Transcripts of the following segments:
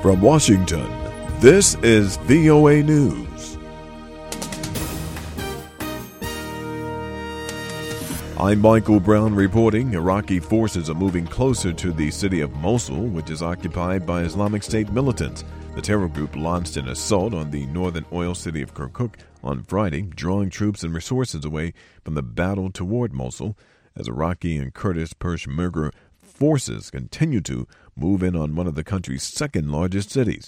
From Washington, this is VOA News. I'm Michael Brown reporting. Iraqi forces are moving closer to the city of Mosul, which is occupied by Islamic State militants. The terror group launched an assault on the northern oil city of Kirkuk on Friday, drawing troops and resources away from the battle toward Mosul as Iraqi and Kurdish Peshmerga forces continue to move in on one of the country's second largest cities.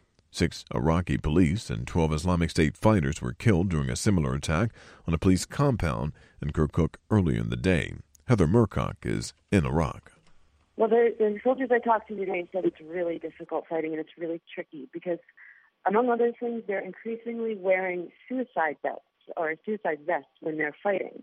6 Iraqi police and 12 Islamic State fighters were killed during a similar attack on a police compound in Kirkuk earlier in the day. Heather Murcock is in Iraq. Well, the soldiers I talked to today said it's really difficult fighting and it's really tricky because, among other things, they're increasingly wearing suicide vests when they're fighting.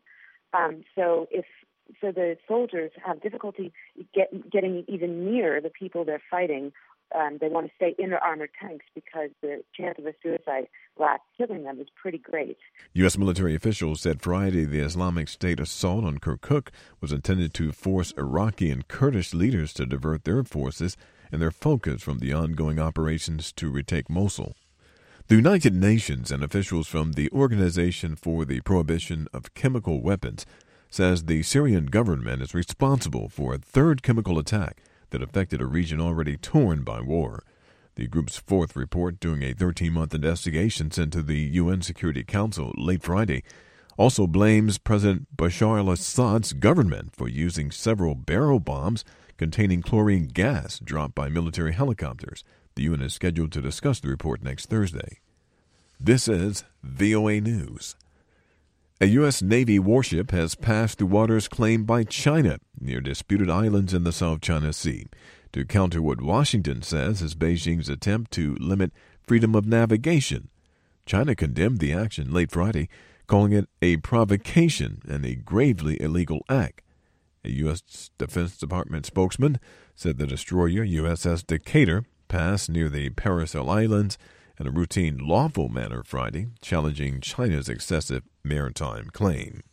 So the soldiers have difficulty getting even near the people they're fighting. They want to stay in their armored tanks because the chance of a suicide blast killing them is pretty great. U.S. military officials said Friday the Islamic State assault on Kirkuk was intended to force Iraqi and Kurdish leaders to divert their forces and their focus from the ongoing operations to retake Mosul. The United Nations and officials from the Organization for the Prohibition of Chemical Weapons says the Syrian government is responsible for a third chemical attack that affected a region already torn by war. The group's fourth report, during a 13-month investigation sent to the UN Security Council late Friday, also blames President Bashar al-Assad's government for using several barrel bombs containing chlorine gas dropped by military helicopters. The UN is scheduled to discuss the report next Thursday. This is VOA News. A U.S. Navy warship has passed through waters claimed by China near disputed islands in the South China Sea to counter what Washington says is Beijing's attempt to limit freedom of navigation. China condemned the action late Friday, calling it a provocation and a gravely illegal act. A U.S. Defense Department spokesman said the destroyer USS Decatur passed near the Paracel Islands in a routine, lawful manner Friday, challenging China's excessive maritime claim.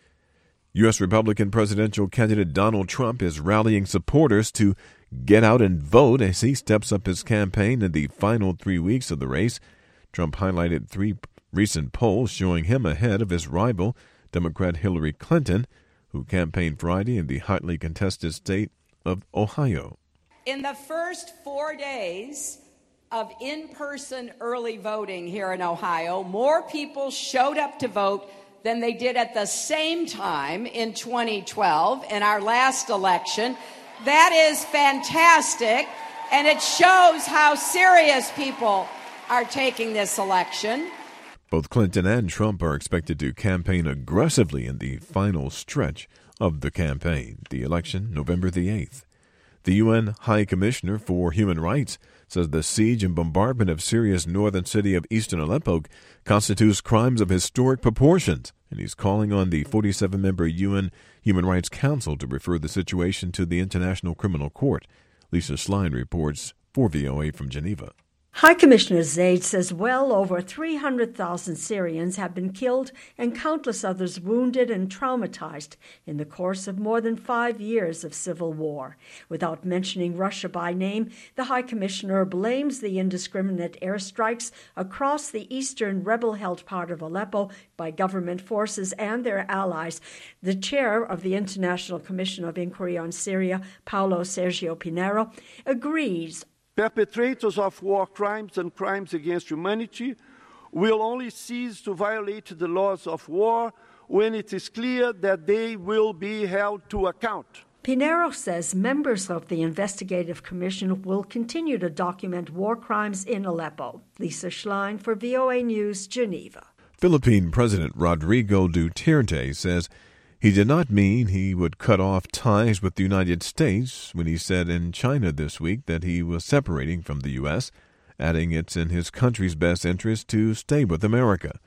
U.S. Republican presidential candidate Donald Trump is rallying supporters to get out and vote as he steps up his campaign in the final 3 weeks of the race. Trump highlighted 3 recent polls showing him ahead of his rival, Democrat Hillary Clinton, who campaigned Friday in the hotly contested state of Ohio. In the first 4 days of in-person early voting here in Ohio, more people showed up to vote than they did at the same time in 2012 in our last election. That is fantastic, and it shows how serious people are taking this election. Both Clinton and Trump are expected to campaign aggressively in the final stretch of the campaign, the election November the 8th. The UN High Commissioner for Human Rights says the siege and bombardment of Syria's northern city of eastern Aleppo constitutes crimes of historic proportions, and he's calling on the 47-member UN Human Rights Council to refer the situation to the International Criminal Court. Lisa Schlein reports for VOA from Geneva. High Commissioner Zaid says well over 300,000 Syrians have been killed and countless others wounded and traumatized in the course of more than 5 years of civil war. Without mentioning Russia by name, the High Commissioner blames the indiscriminate airstrikes across the eastern rebel-held part of Aleppo by government forces and their allies. The chair of the International Commission of Inquiry on Syria, Paulo Sergio Pinheiro, agrees. Perpetrators of war crimes and crimes against humanity will only cease to violate the laws of war when it is clear that they will be held to account. Pinheiro says members of the investigative commission will continue to document war crimes in Aleppo. Lisa Schlein for VOA News, Geneva. Philippine President Rodrigo Duterte says he did not mean he would cut off ties with the United States when he said in China this week that he was separating from the U.S., adding it's in his country's best interest to stay with America.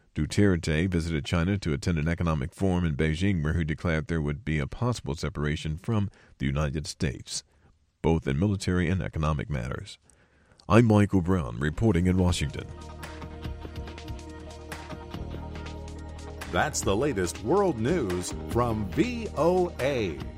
Duterte visited China to attend an economic forum in Beijing where he declared there would be a possible separation from the United States, both in military and economic matters. I'm Michael Brown, reporting in Washington. That's the latest world news from VOA.